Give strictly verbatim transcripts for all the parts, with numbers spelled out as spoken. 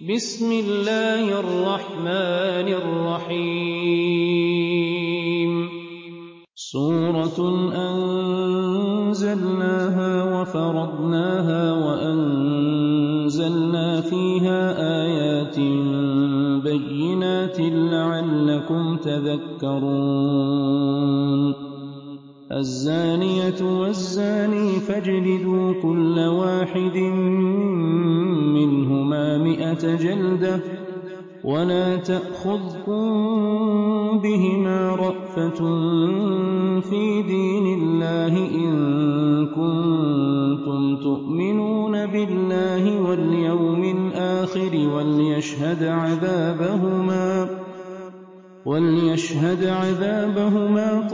بسم الله الرحمن الرحيم سورة أنزلناها وفرضناها وأنزلنا فيها آيات بينات لعلكم تذكرون الزانية والزاني فاجلدوا كل واحد منهما مئة جلدة ولا تأخذكم بهما رأفة في دين الله إن كنتم تؤمنون بالله واليوم الآخر وليشهد عذابهما وليشهد عذابهما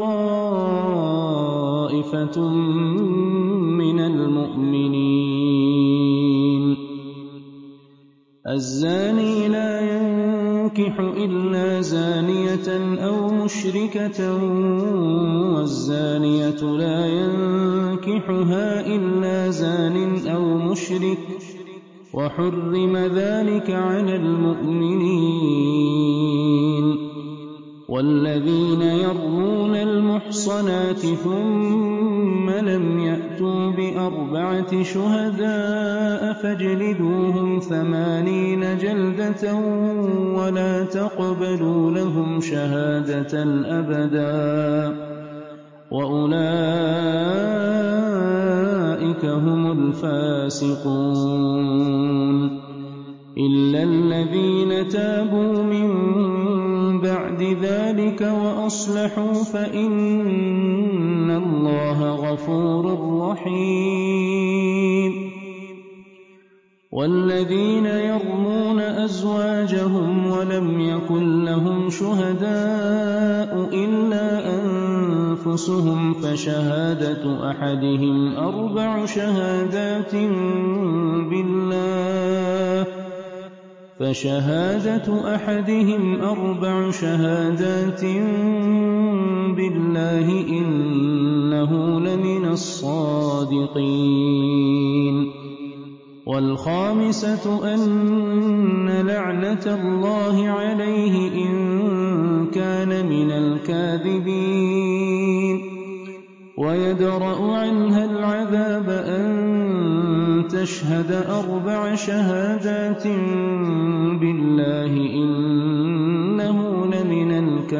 طائفة من المؤمنين الزاني لا ينكح إلا زانية أو مشركة والزانية لا ينكحها إلا زان أو مشرك وحرم ذلك على المؤمنين والذين يرمون المحصنات ثم لم يأتوا بأربعة شهداء فاجلدوهم ثمانين جلدة ولا تقبلوا لهم شهادة أبدا وأولئك هم الفاسقون إلا الذين تابوا من بعد ذلك وأصلحوا فإن الله غفور رحيم والذين يرمون أزواجهم ولم يكن لهم شهداء إلا أنفسهم فشهادة أحدهم أربع شهادات بالله فشهادة أحدهم أربع شهادات بالله إنه لمن الصادقين والخامسة أن لعنة الله عليه إن كان من الكاذبين ويدرأ عنها العذاب أن تشهد أربع شهادات بالله إنه لمن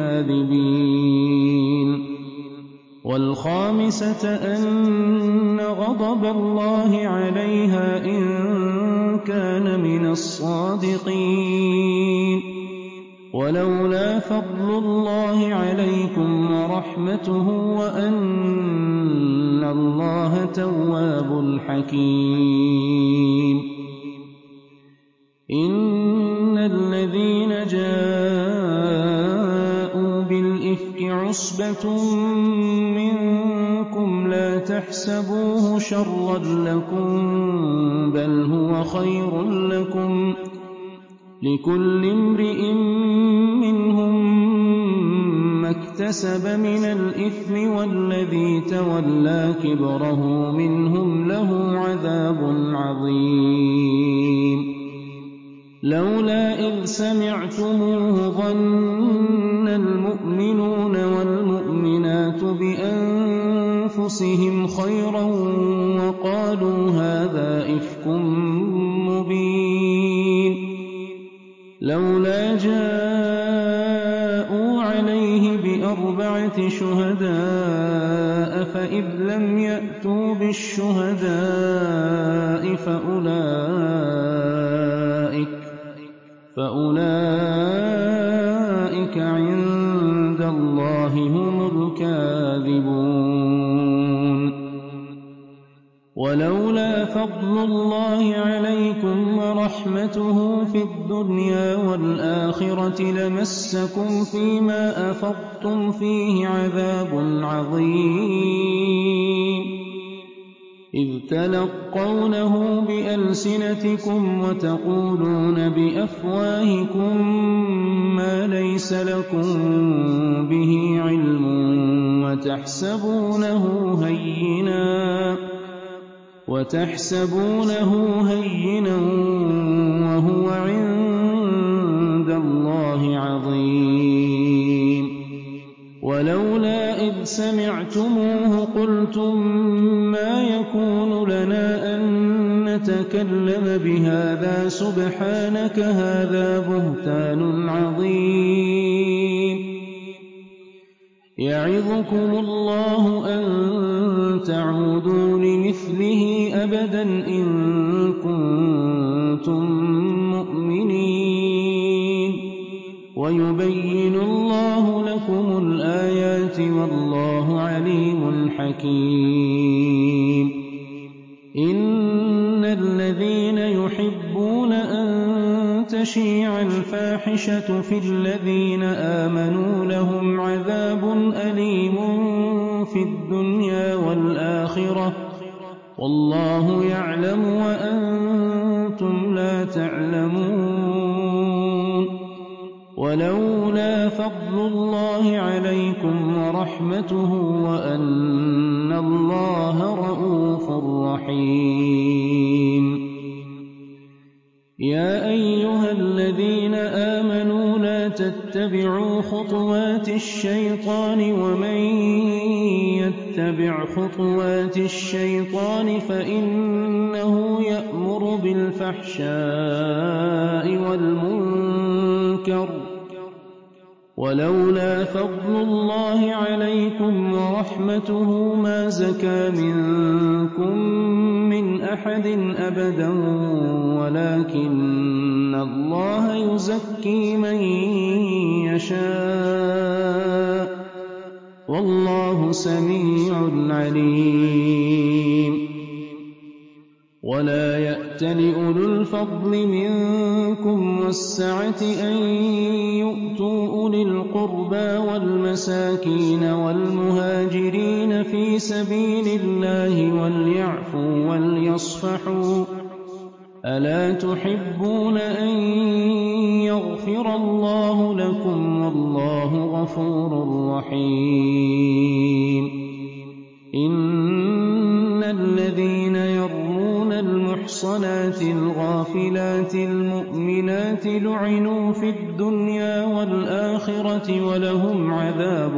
الكاذبين والخامسة أن غضب الله عليها إن كان من الصادقين ولولا فضل الله عليكم ورحمته وأن الله تواب حكيم إن الذين جاءوا بالإفك عصبة منكم لا تحسبوه شرا لكم بل هو خير لكم لكل امرئ منهم ما اكتسب من الإثم والذي تولى كبره منهم له عذاب عظيم لولا إذ سمعتموه ظن المؤمنون والمؤمنات بأنفسهم خيرا وقالوا هذا إفك مبين لولا جاءوا عليه بأربعة شهداء فإذ لم يأتوا بالشهداء فأولئك فأولئك عند الله هم الكاذبون ولولا فضل الله عليكم ورحمته في الدنيا والآخرة لمسكم فيما أفضتم فيه عذاب عظيم إذ تلقونه بألسنتكم وتقولون بأفواهكم ما ليس لكم به علم وتحسبونه هينا وتحسبونه هينا وهو عند تكلم بهذا سبحانك هذا بهتان عظيم يعظكم الله أن تعودوا لمثله أبدا إن كنتم مؤمنين ويبين الله لكم الآيات والله عليم حكيم إن الذين يحبون أن تشيع الفاحشة في الذين آمنوا لهم عذاب أليم في الدنيا والآخرة والله يعلم وأنتم لا تعلمون ولولا فضل الله عليكم ورحمته وأن الله رءوف رحيم يا أيها الذين آمنوا لا تتبعوا خطوات الشيطان ومن يتبع خطوات الشيطان فإنه يأمر بالفحشاء والمنكر ولولا فضل الله عليكم ورحمته ما زكى منكم من أحد أبدا ولكن الله يزكي من يشاء والله سميع عليم ولا يأتل أولو الفضل منكم والسعة أن يؤتوا أولي القربى والمساكين والمهاجرين في سبيل الله وليعفوا وليصفحوا ألا تحبون أن يغفر الله لكم والله غفور رحيم إن الذين يرمون المحصنات الغافلات المؤمنات لعنوا في الدنيا والآخرة ولهم عذاب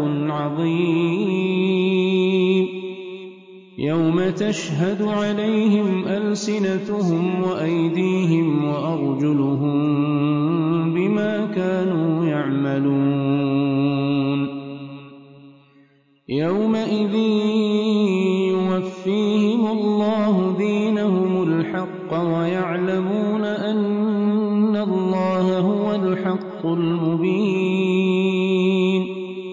عظيم يوم تشهد عليهم ألسنتهم وأيديهم وأرجلهم بما كانوا يعملون يومئذ يوفيهم الله دينهم الحق ويعلمون أن الله هو الحق المبين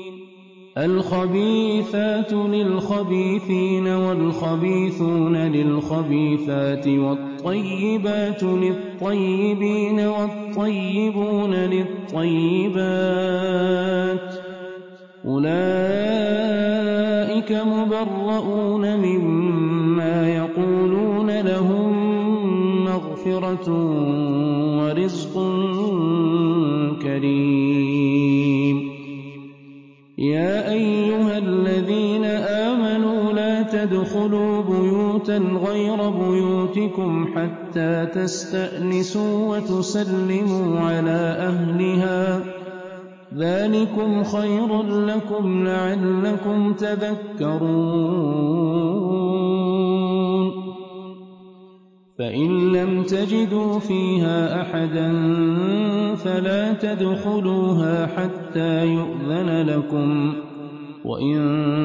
الخبيثات للخبيثين والخبيثون للخبيثات والطيبات للطيبين والطيبون للطيبات أولئك مبرؤون مما يقولون لهم مغفرة ورزق كريم يا أيها الذين آمنوا لا تدخلوا بيوتا غير بيوتكم حتى تستأنسوا وتسلموا على أهلها ذلكم خير لكم لعلكم تذكرون فإن لم تجدوا فيها أحدا فلا تدخلوها حتى يؤذن لكم وإن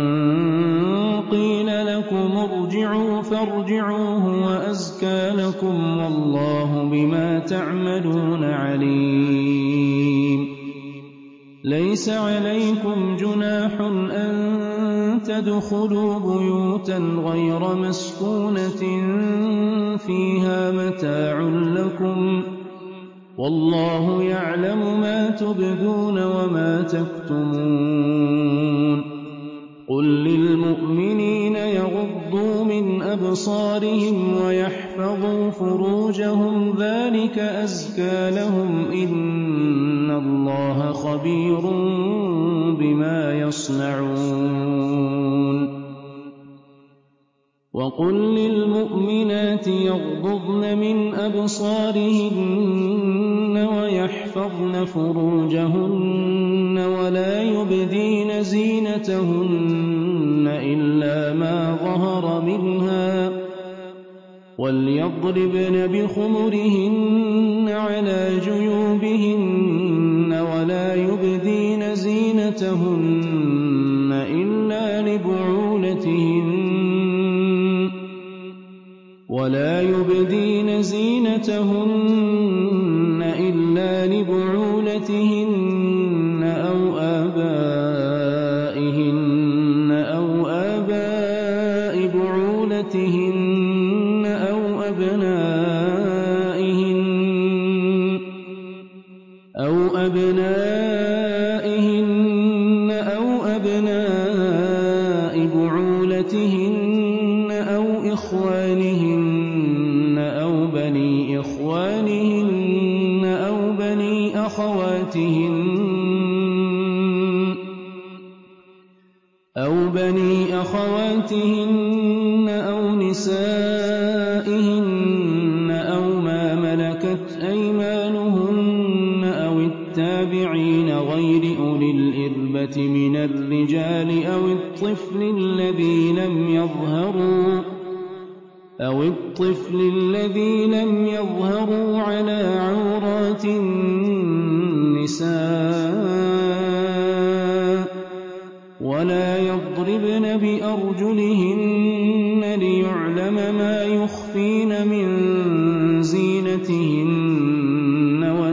قيل لكم ارجعوا فارجعوا هو أزكى لكم والله بما تعملون عليم ليس عليكم جناح أن تدخلوا بيوتا غير مسكونة فيها متاع لكم والله يعلم ما تبدون وما تكتمون قل للمؤمنين يغضوا من أبصارهم ويحفظوا فروجهم ذلك أزكى لهم إن الله خبير بما يصنعون وقل للمؤمنات يغضضن من أبصارهن ويحفظن فروجهن ولا يبدين زينتهن إلا ما ظهر منها وَلْيَضْرِبْنَ بِخُمُرِهِنَّ عَلَىٰ جُيُوبِهِنَّ وَلَا يُبْدِينَ زِينَتَهُنَّ إِلَّا لِبُعُولَتِهِنَّ وَلَا يُبْدِينَ زِينَتَهُنَّ إِلَّا لِبُعُولَتِهِنَّ أَوْ آبَائِهِنَّ أَوْ آبَاءِ بُعُولَتِهِنَّ أَوْ أَبْنَائِهِنَّ أَوْ أَبْنَائِهِنَّ أَوْ أَبْنَاءِ بُعُولَتِهِنَّ أَوْ إِخْوَانِهِنَّ أَوْ بَنِي إِخْوَانِهِنَّ أَوْ بَنِي أَخَوَاتِهِنَّ أَوْ بَنِي أَخَوَاتِهِنَّ أَوْ نِسَائِهِنَّ أَوْ مَا مَلَكَتْ أَيْمَانُهُنَّ أَوِ التَّابِعِينَ غَيْرِ أُولِي الْإِرْبَةِ مِنَ الرِّجَالِ أَوِ الطِّفْلِ الَّذِينَ لَمْ يَظْهَرُوا أَوِ الطِّفْلِ الَّذِي لَمْ يَظْهَرُوا عَلَىٰ عَوْرَاتِ النِّسَاءِ ۖ وَلَا يَضْرِبْنَ بِأَرْجُلِهِنَّ لِيُعْلَمَ مَا يُخْفِينَ مِن زِينَتِهِنَّ ۖ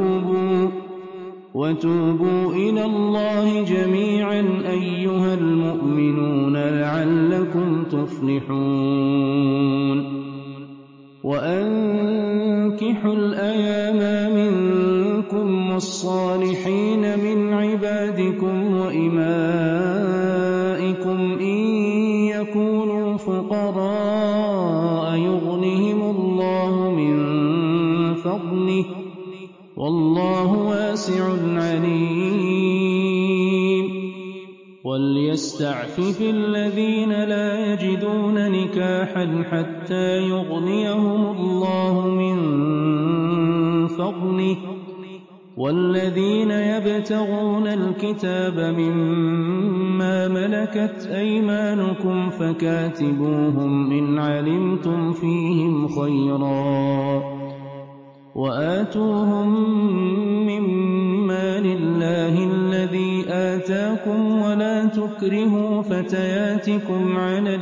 وَتُوبُوا إِلَى اللَّهِ جَمِيعًا أَيُّهَا الْمُؤْمِنُونَ لَعَلَّكُمْ تُفْلِحُونَ وَأَنكِحُوا الْأَيَامَىٰ مِنكُمْ وَالصَّالِحِينَ مِنْ عِبَادِكُمْ وَإِمَائِكُمْ إِن يَكُونُوا فُقَرَاءَ يُغْنِهِمُ اللَّهُ مِن فَضْلِهِ ۗ وَاللَّهُ وَاسِعٌ عَلِيمٌ. وَلْيَسْتَعْفِفِ الَّذِينَ لَا يَجِدُونَ نِكَاحًا حَتَّىٰ يُغْنِيَهُمُ اللَّهُ مِن فَضْلِهِ ۗ وَالَّذِينَ يَبْتَغُونَ الْكِتَابَ مِمَّا مَلَكَتْ أَيْمَانُكُمْ فَكَاتِبُوهُمْ إِنْ عَلِمْتُمْ فِيهِمْ خَيْرًا ۖ وَآتُوهُم مِّن مَّالِ اللَّهِ الَّذِي آتَاكُمْ وَلَا تُكْرِهُوا فَتَيَاتِكُمْ عَلَى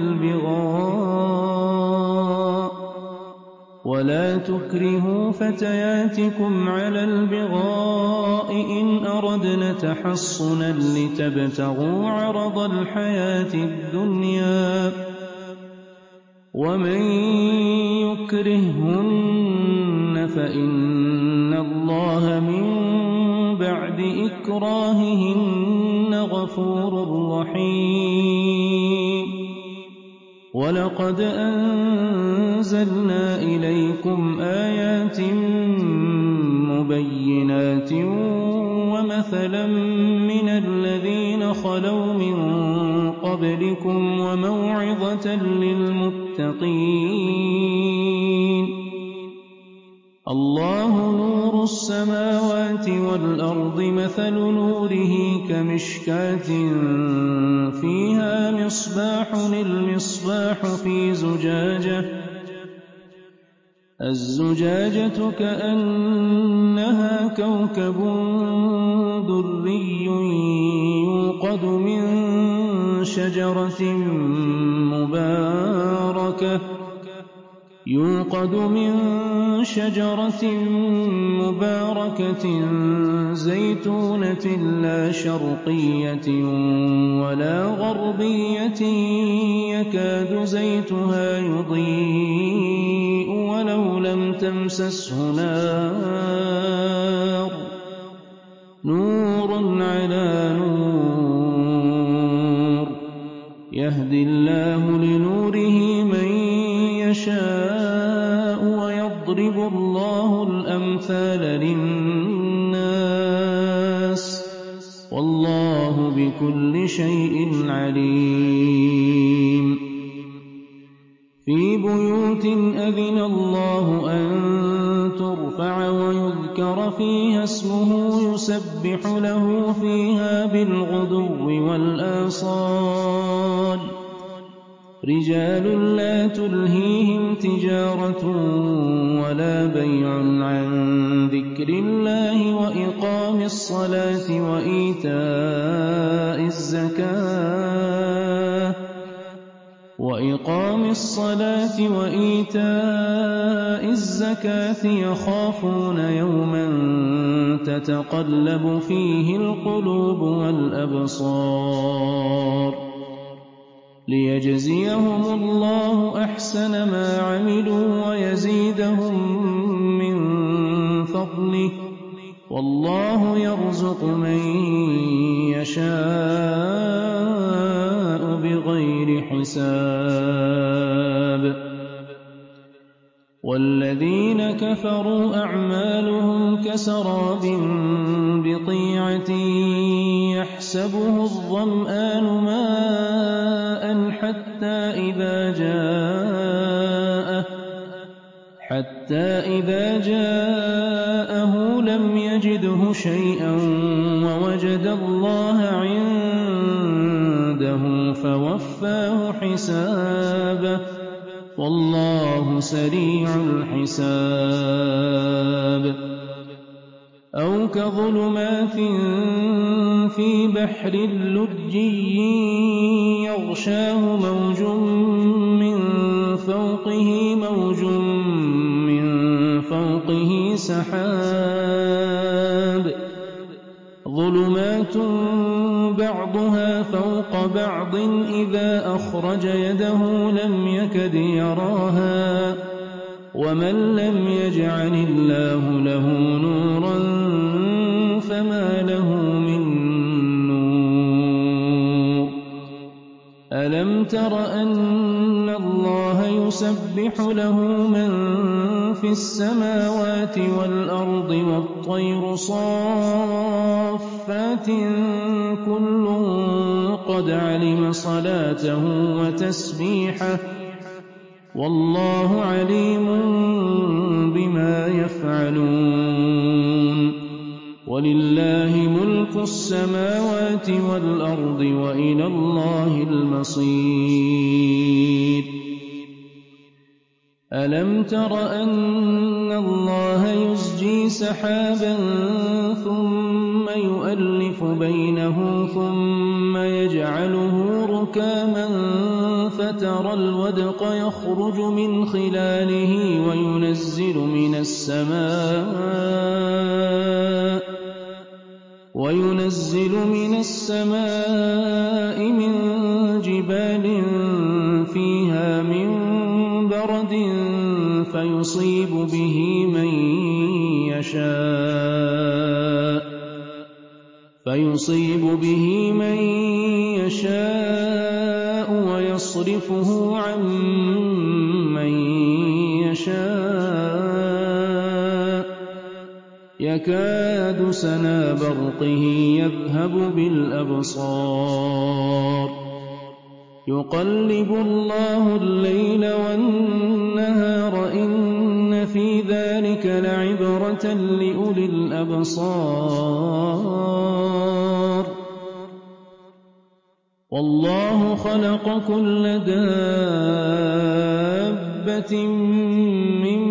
الْبِغَاءِ وَلَا تُكْرِهُوا فَتَيَاتِكُمْ عَلَى الْبِغَاءِ إِنْ أَرَدْنَ تَحَصُّنًا لِّتَبْتَغُوا عَرَضَ الْحَيَاةِ الدُّنْيَا ۚ وَمَن يُكْرِههُّنَّ فَإِنَّ اللَّهَ مِن بَعْدِ إِكْرَاهِهِنَّ غَفُورٌ رَّحِيمٌ. وَلَقَدْ أَنزَلْنَا إِلَيْكُمْ آيَاتٍ مُّبَيِّنَاتٍ وَمَثَلًا مِّنَ الَّذِينَ خَلَوْا مِن قَبْلِكُمْ وَمَوْعِظَةً لِّلْمُتَّقِينَ. اللَّهُ نُورُ السَّمَاوَاتِ وَالْأَرْضِ ۚ مَثَلُ نُورِهِ كَمِشْكَاةٍ فِيهَا مِصْبَاحٌ ۖ الْمِصْبَاحُ فِي زُجَاجَةٍ ۖ الزُّجَاجَةُ كَأَنَّهَا كَوْكَبٌ دُرِّيٌّ يُوقَدُ مِن شَجَرَةٍ مُّبَارَكَةٍ يُوقَدُ مِن شَجَرَةٍ مُّبَارَكَةٍ زَيْتُونَةٍ لَّا شَرْقِيَّةٍ وَلَا غَرْبِيَّةٍ يَكَادُ زَيْتُهَا يُضِيءُ وَلَوْ لَمْ تَمْسَسْهُ نَارٌ ۚ نُّورٌ عَلَىٰ نُورٍ ۗ يَهْدِي اللَّهُ لِنُورِهِ مَن يَشَاءُ وَيَضْرِبُ اللَّهُ الْأَمْثَالَ لِلنَّاسِ ۗ وَاللَّهُ بِكُلِّ شَيْءٍ عَلِيمٌ. فِي بُيُوتٍ أَذِنَ اللَّهُ أَن تُرْفَعَ وَيُذْكَرَ فِيهَا اسْمُهُ يُسَبِّحُ لَهُ فِيهَا بِالْغُدُوِّ وَالْآصَالِ رجال لا تلهيهم تجارة ولا بيع عن ذكر الله وإقام الصلاة وإيتاء الزكاة وإقام الصلاة وإيتاء الزكاة يخافون يوما تتقلب فيه القلوب والأبصار ليجزيهم الله أحسن ما عملوا ويزيدهم من فضله والله يرزق من يشاء بغير حساب والذين كفروا أعمالهم كسراب بقيعة يحسبه الظمآن ماء حتى إذا جاءه حتى إذا جاءه لم يجده شيئا ووجد الله عنده فوفاه حسابه والله سريع الحساب أو كظلمات في بحر لجي يغشاه موج من فوقه موج من فوقه سحاب ظلمات بعضها فوق بعض إذا أخرج يده لم يكد يراها ومن لم يجعل الله له نورا فما له من نور ألم تر أن الله يسبح له من في السماوات والأرض والطير صافات كل قد علم صلاته وتسبيحه والله عليم بما يفعلون ولله ملك السماوات والأرض وإلى الله المصير ألم تر أن الله يزجي سحابا ثم يؤلف بينه ثم يجعله ركاما فترى الودق يخرج من خلاله وينزل من السماء وينزل من السماء من جبال فيها من برد فيصيب به من يشاء فيصيب به من يشاء ويصرفه عن من يشاء يكاد سنا برقه يذهب بالأبصار يقلب الله الليل والنهار إن في ذلك لعبرة لأولي الأبصار والله خلق كل دابة من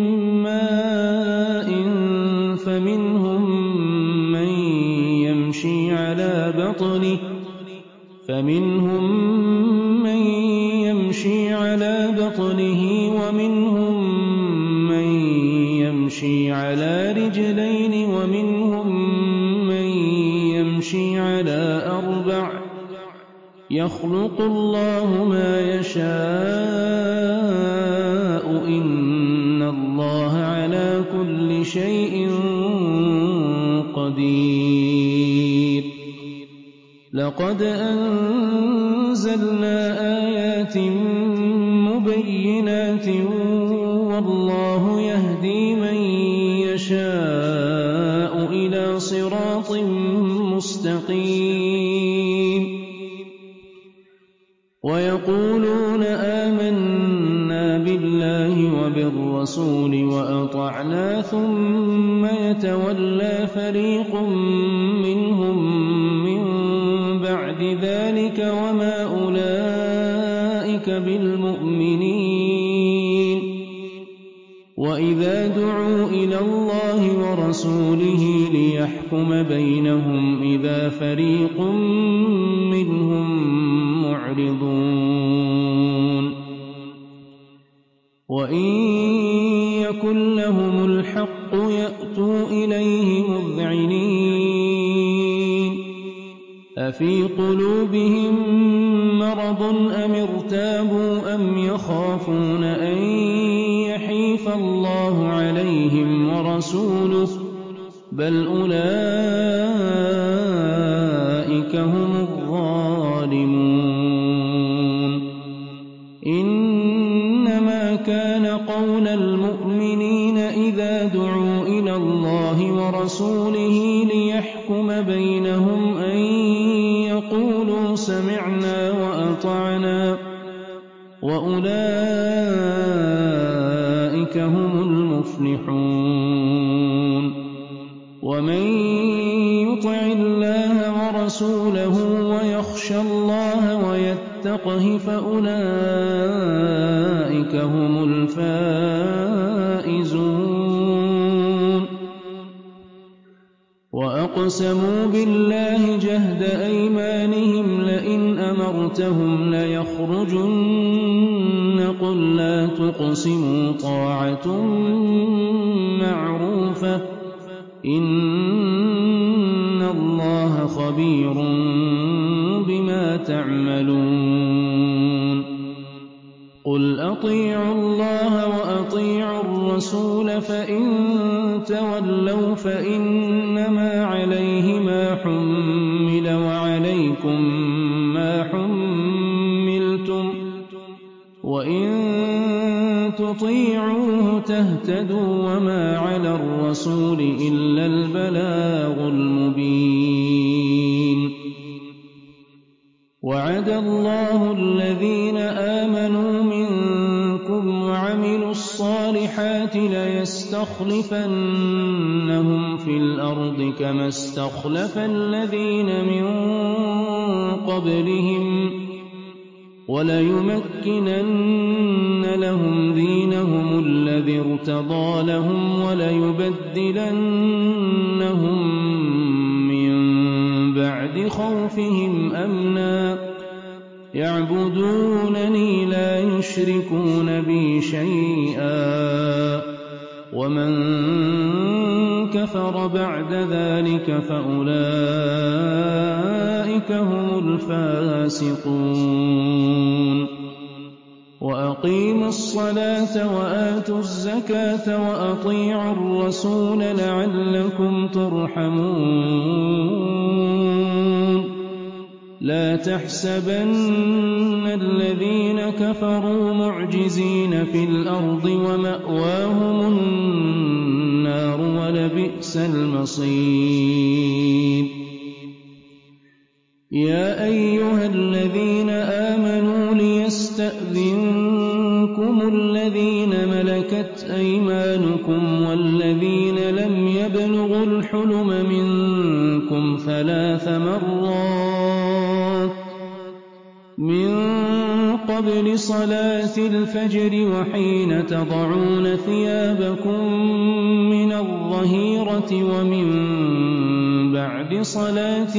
ماء فمنهم من يمشي على بطنه فمنهم من يمشي على بطنه ومنهم من يمشي على رجلين ومنهم من يمشي على أربع يخلق الله ما يشاء إن الله على كل شيء قدير لقد أنزلنا آيات مبينات والله يهدي من يشاء إلى صراط مستقيم ويقولون آمنا بالله وبالرسول وأطعنا ثم يتولى فريق منهم من بعد ذلك وما أولئك ذلك بالمؤمنين وإذا دعوا إلى الله ورسوله ليحكم بينهم إذا فريق منهم معرضون وإن يكن لهم الحق يأتوا إليه مذعنين أفي قلوبهم مرض أم ارتابوا أم يخافون أن يحيف الله عليهم ورسوله بل أولئك هم الظالمون إنما كان قول المؤمنين إذا دعوا إلى الله ورسوله ليحكم بينهم أن يقولوا سمعنا وأطعنا وأولئك هم المفلحون ومن يطع الله ورسوله ويخشى الله ويتقه فأولئك هم الفائزون وأقسموا بالله جهد أيمانهم لئن أمرتهم ليخرجن قل لا تقسموا طاعة معروفة إن الله خبير بما تعملون قل أطيعوا الله وأطيعوا الرسول فإن تولوا فإنما عليه ما حمل وعليكم ما حملتم وإن تطيعوه تهتدوا وما على الرسول إلا البلاغ المبين وعد الله الذين آمنوا منكم وعملوا الصالحات ليستخلفنهم في الأرض كما استخلف الذين من قبلهم وليمكنن لهم دينهم الذي ارتضى لهم وليبدلنهم من بعد خوفهم أمنا يعبدونني لا يشركون بي شيئا ومن كفر بعد ذلك فأولئك هم الفاسقون وأقيموا الصلاة وآتوا الزكاة وأطيعوا الرسول لعلكم ترحمون لا تحسبن الذين كفروا معجزين في الأرض ومأواهم النار ولبئس المصير يا أيها الذين آمنوا ليستأذنكم الذين ملكت أيمانكم والذين لم يبلغوا الحلم منكم ثلاث مرات من قبل صلاة الفجر وحين تضعون ثيابكم من الظهيرة ومن بعد صلاة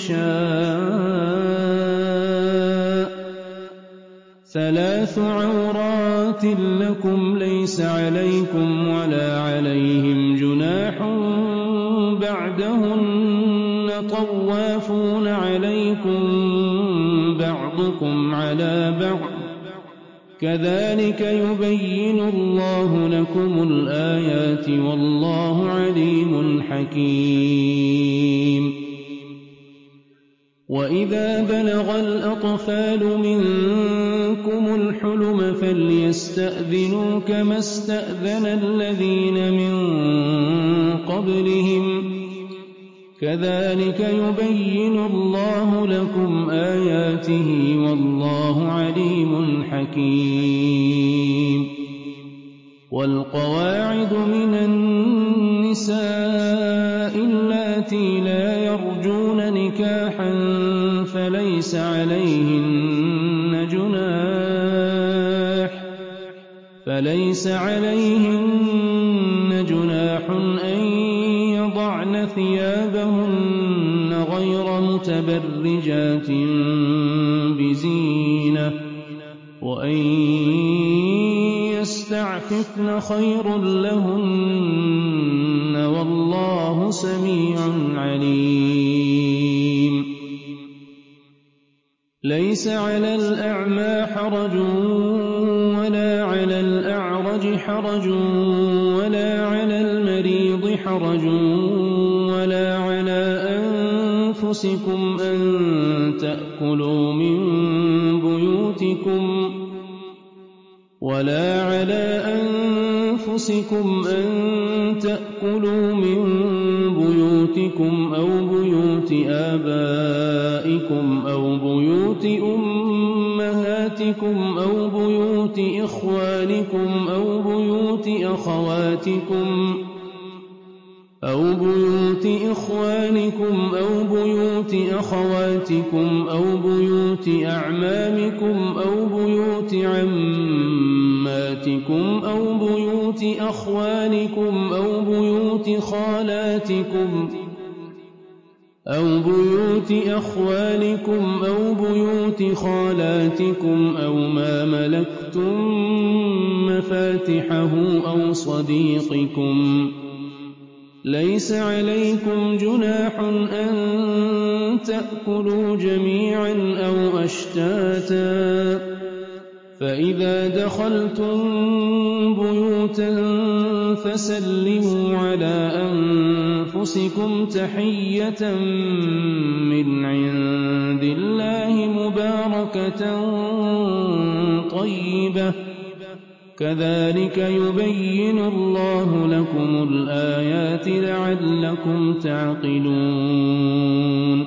العشاء ثلاث عورات لكم ليس عليكم ولا عليهم جناح بعدهن طوافون عليكم بعضكم على بعض كذلك يبين الله لكم الآيات والله عليم حكيم وإذا بلغ الأطفال منكم الحلم فليستأذنوا كما استأذن الذين من قبلهم كذلك يبين الله لكم آياته والله عليم حكيم والقواعد من النساء اللاتي لا يرجون نكاحا فليس عليهن جناح فليس عليهن جناح أن يضعن ثيابهن غير متبرجات بزينة وأن يستعففن خير لهن والله سميع عليم. ليس على الأعمى حرج ولا على الأعرج حرج ولا على المريض حرج ولا على أنفسكم أن تأكلوا من بيوتكم ولا على أنفسكم أن تأكلوا من بيوتكم أو بيوت آبائكم أو بيوت أمهاتكم أو بيوت إخوانكم أو بيوت أخواتكم أو بيوت إخوانكم أو بيوت أخواتكم أو بيوت أعمامكم أو بيوت عماتكم أو بيوت أخوالكم أو بيوت خالاتكم أو بيوت أخوالكم أو بيوت خالاتكم أو ما ملكتم مفاتحه أو صديقكم. ليس عليكم جناح أن تأكلوا جميعا أو أشتاتا فإذا دخلتم بيوتا فسلموا على أنفسكم تحية من عند الله مباركة طيبة كذلك يبين الله لكم الآيات لعلكم تعقلون.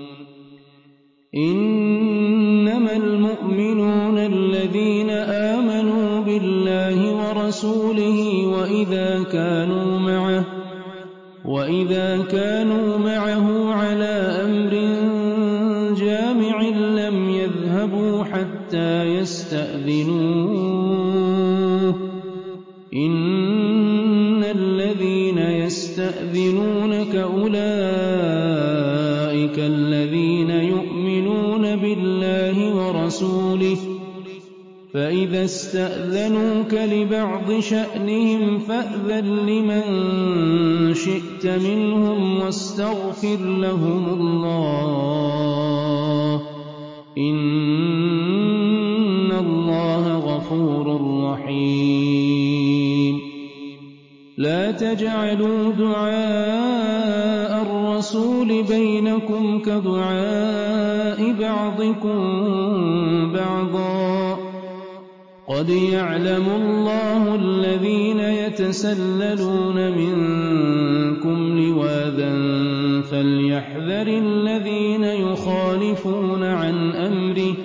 إنما المؤمنون الذين آمنوا بالله ورسوله وإذا كانوا معه وإذا كانوا معه على أمر جامع لم يذهبوا حتى يستأذنوه إن الذين يستأذنونك أولئك الذين يؤمنون بالله ورسوله فإذا استأذنوك لبعض شأنهم فأذن لمن شئت منهم واستغفر لهم الله إن الله غفور رحيم. لا تجعلوا دعاء الرسول بينكم كدعاء بعضكم بعضا قد يعلم الله الذين يتسللون منكم لواذا فليحذر الذين يخالفون عن أمره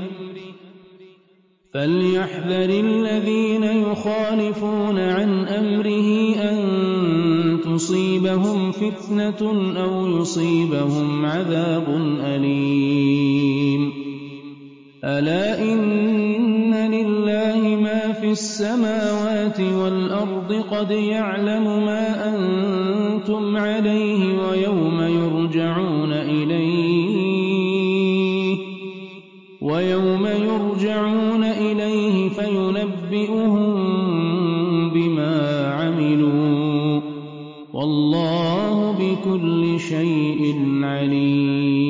فليحذر الذين يخالفون عن أمره أن تصيبهم فتنة أو يصيبهم عذاب أليم. ألا إن لله ما في السماوات والأرض قد يعلم ما أنتم عليه ويوم يرجعون إليه ويوم يرجعون إليه فينبئهم بما عملوا والله بكل شيء عليم.